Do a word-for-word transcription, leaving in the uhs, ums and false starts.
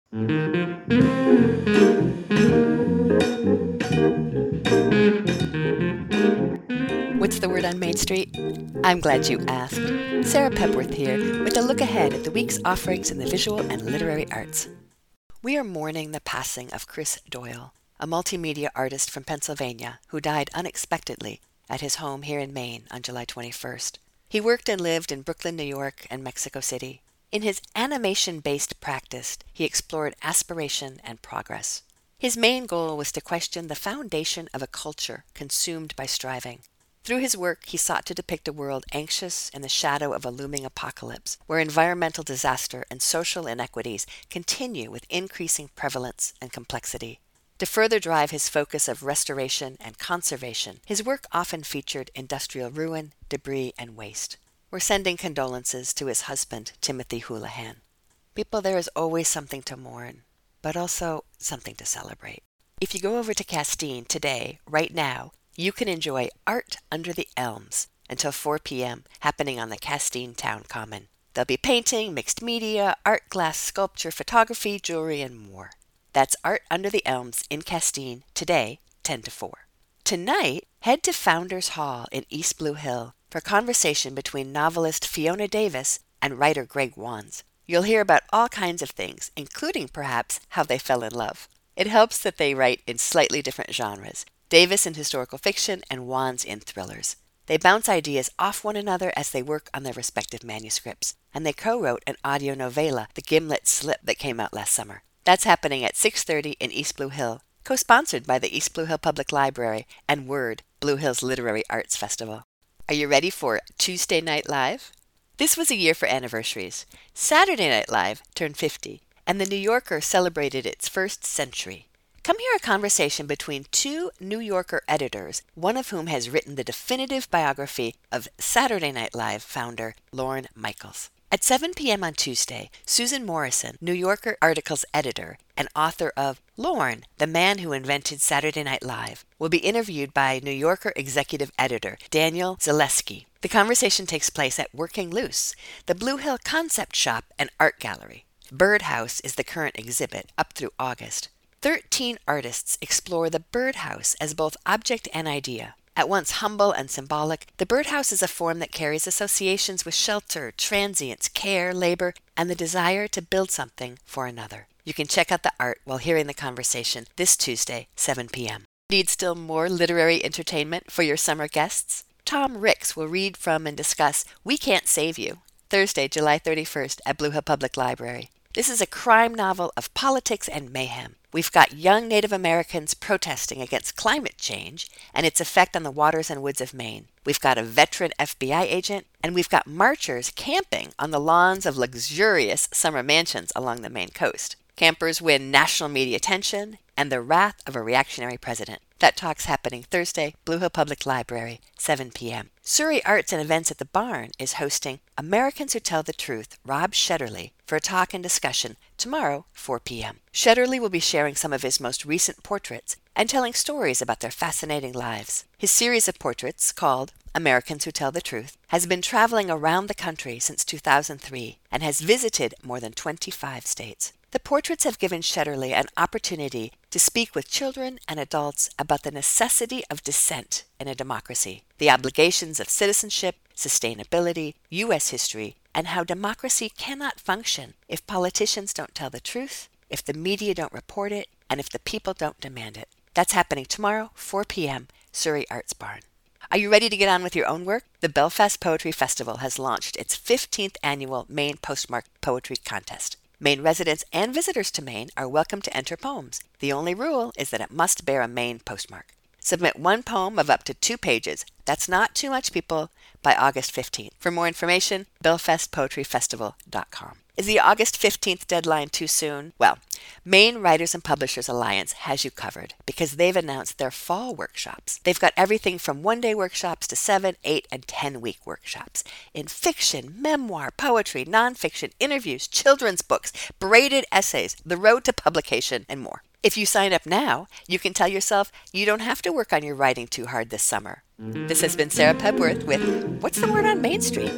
What's the word on Main Street? I'm glad you asked. Sarah Pepworth here with a look ahead at the week's offerings in the visual and literary arts. We are mourning the passing of Chris Doyle, a multimedia artist from Pennsylvania who died unexpectedly at his home here in Maine on July twenty-first. He worked and lived in Brooklyn, New York, and Mexico City. In his animation-based practice, he explored aspiration and progress. His main goal was to question the foundation of a culture consumed by striving. Through his work, he sought to depict a world anxious in the shadow of a looming apocalypse, where environmental disaster and social inequities continue with increasing prevalence and complexity. To further drive his focus of restoration and conservation, his work often featured industrial ruin, debris, and waste. We're sending condolences to his husband, Timothy Houlihan. People, there is always something to mourn, but also something to celebrate. If you go over to Castine today, right now, you can enjoy Art Under the Elms until four p.m. happening on the Castine Town Common. There'll be painting, mixed media, art, glass, sculpture, photography, jewelry, and more. That's Art Under the Elms in Castine today, ten to four. Tonight, head to Founders Hall in East Blue Hill for a conversation between novelist Fiona Davis and writer Greg Wands. You'll hear about all kinds of things, including perhaps how they fell in love. It helps that they write in slightly different genres. Davis in historical fiction and Wands in thrillers. They bounce ideas off one another as they work on their respective manuscripts, and they co-wrote an audio novella, The Gimlet Slip, that came out last summer. That's happening at six thirty in East Blue Hill, co-sponsored by the East Blue Hill Public Library and WORD, Blue Hill's Literary Arts Festival. Are you ready for Tuesday Night Live? This was a year for anniversaries. Saturday Night Live turned fifty, and The New Yorker celebrated its first century. Come hear a conversation between two New Yorker editors, one of whom has written the definitive biography of Saturday Night Live founder Lorne Michaels. At seven p.m. on Tuesday, Susan Morrison, New Yorker articles editor and author of Lorne, the Man Who Invented Saturday Night Live, will be interviewed by New Yorker executive editor Daniel Zaleski. The conversation takes place at Working Loose, the Blue Hill Concept Shop and Art Gallery. Birdhouse is the current exhibit up through August. Thirteen artists explore the birdhouse as both object and idea. At once humble and symbolic, the birdhouse is a form that carries associations with shelter, transience, care, labor, and the desire to build something for another. You can check out the art while hearing the conversation this Tuesday, seven p.m. Need still more literary entertainment for your summer guests? Tom Ricks will read from and discuss We Can't Save You, Thursday, July thirty-first at Blue Hill Public Library. This is a crime novel of politics and mayhem. We've got young Native Americans protesting against climate change and its effect on the waters and woods of Maine. We've got a veteran F B I agent, and we've got marchers camping on the lawns of luxurious summer mansions along the Maine coast. Campers win national media attention and the wrath of a reactionary president. That talk's happening Thursday, Blue Hill Public Library, seven p.m. Surrey Arts and Events at the Barn is hosting Americans Who Tell the Truth, Rob Shetterly, for a talk and discussion tomorrow, four p.m. Shetterly will be sharing some of his most recent portraits and telling stories about their fascinating lives. His series of portraits, called Americans Who Tell the Truth, has been traveling around the country since two thousand three and has visited more than twenty-five states. The portraits have given Shetterly an opportunity to speak with children and adults about the necessity of dissent in a democracy, the obligations of citizenship, sustainability, U S history, and how democracy cannot function if politicians don't tell the truth, if the media don't report it, and if the people don't demand it. That's happening tomorrow, four p.m., Surrey Arts Barn. Are you ready to get on with your own work? The Belfast Poetry Festival has launched its fifteenth annual Maine Postmark Poetry Contest. Maine residents and visitors to Maine are welcome to enter poems. The only rule is that it must bear a Maine postmark. Submit one poem of up to two pages. That's not too much, people, by August fifteenth. For more information, belfast poetry festival dot com. Is the August fifteenth deadline too soon? Well, Maine Writers and Publishers Alliance has you covered because they've announced their fall workshops. They've got everything from one-day workshops to seven, eight, and ten-week workshops in fiction, memoir, poetry, nonfiction, interviews, children's books, braided essays, the road to publication, and more. If you sign up now, you can tell yourself you don't have to work on your writing too hard this summer. This has been Sarah Pepworth with What's the Word on Main Street?